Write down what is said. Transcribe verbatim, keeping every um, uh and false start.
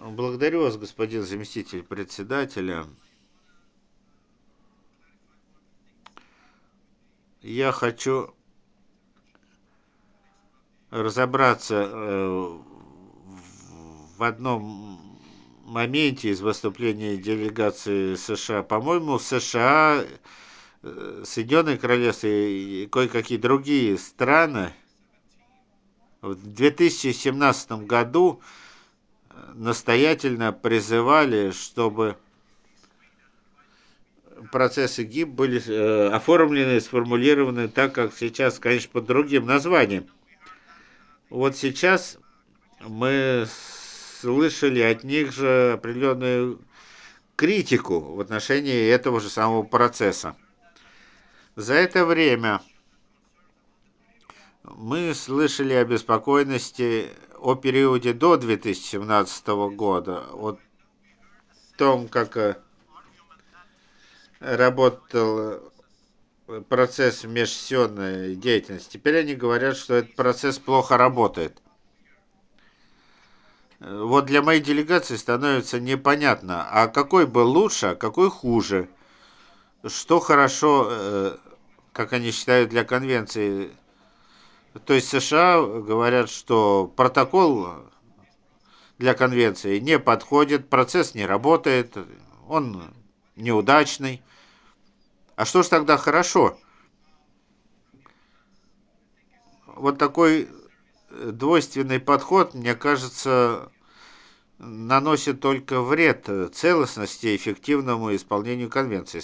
Благодарю вас, господин заместитель председателя. Я хочу разобраться э, в одном моменте из выступления делегации США. По-моему, США, э, Соединенное Королевство и кое-какие другие страны в две тысячи семнадцатом году настоятельно призывали, чтобы процессы ГИБ были э, оформлены и сформулированы так, как сейчас, конечно, под другим названием. Вот сейчас мы слышали от них же определенную критику в отношении этого же самого процесса. За это время мы слышали обеспокоенности о периоде до две тысячи семнадцатого года, о том, как э, работал процесс межсессионной деятельности. Теперь они говорят, что этот процесс плохо работает. Вот для моей делегации становится непонятно, а какой был лучше, а какой хуже. Что хорошо, э, как они считают, для конвенции. То есть США говорят, что протокол для конвенции не подходит, процесс не работает, он неудачный. А что ж тогда хорошо? Вот такой двойственный подход, мне кажется, наносит только вред целостности и эффективному исполнению конвенции.